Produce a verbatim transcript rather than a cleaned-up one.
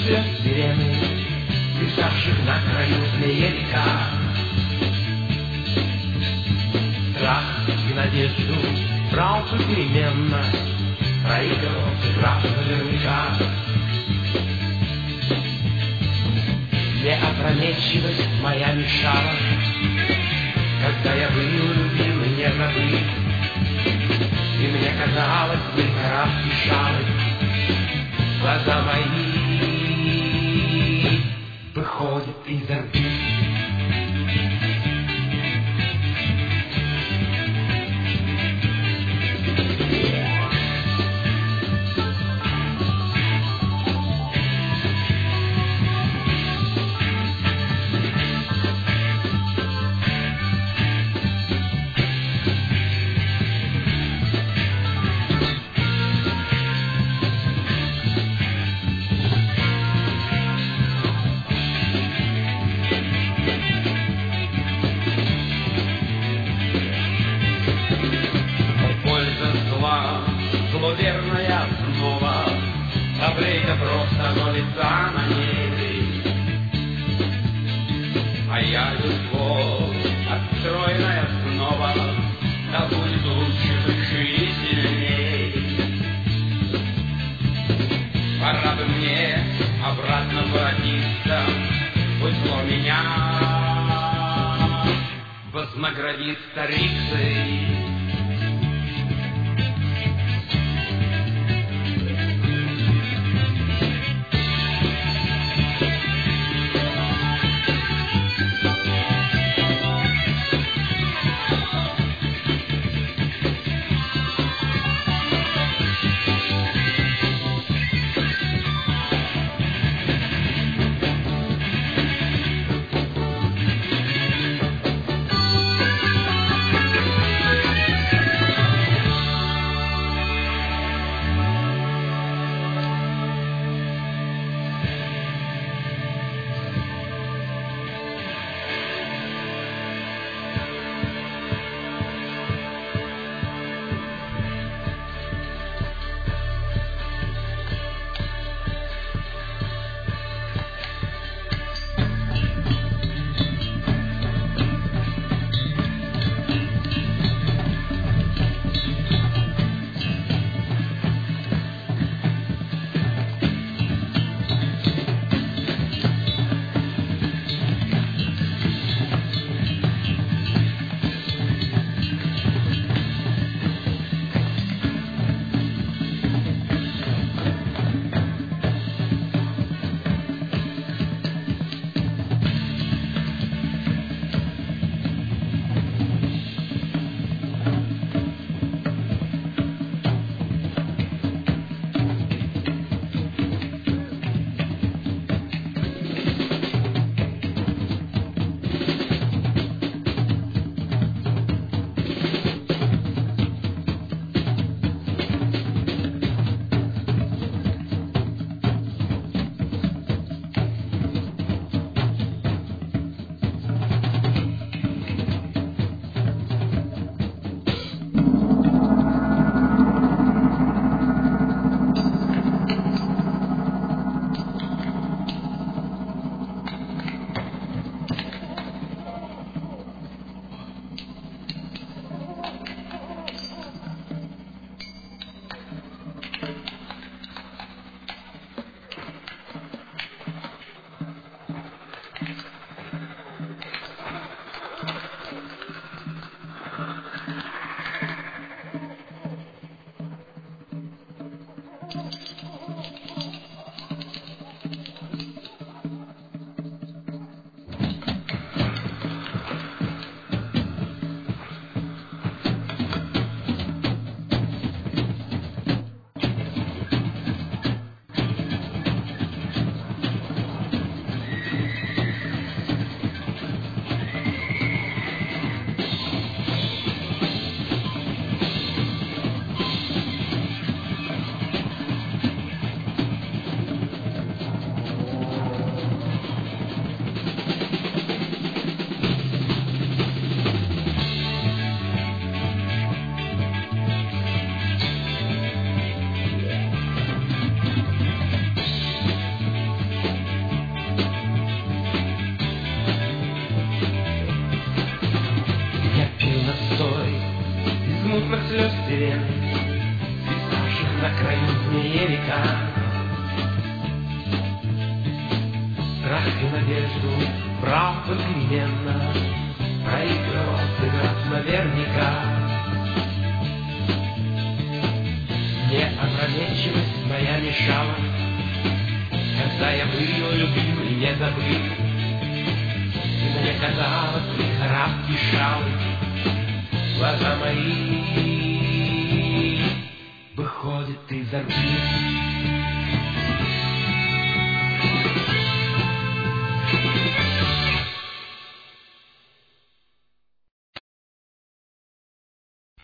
слез сирены, писавших на краю змеевика. Страх и надежду брал попеременно, проигрывал, сыграв наверняка. Мне опрометчивость моя мешала, когда я был любим и не забыт. И мне казалось, только раз дышалось, глаза мои выходят из орбит. Зловерная снова, таблейка просто молится на небе. А я любовь, отстроенная снова, да будет лучше, выше и сильней. Пора бы мне обратно воротиться, пусть зло меня вознаградит старицей. мутных слез сирен, свиставших на краю змеевика. Страх и надежду брал попеременно, проигрывал, сыграв наверняка. Мне опрометчивость моя мешала, когда я был любим и не забыл. И мне казалось, лихорадки дышалы глаза мои выходят из орбит.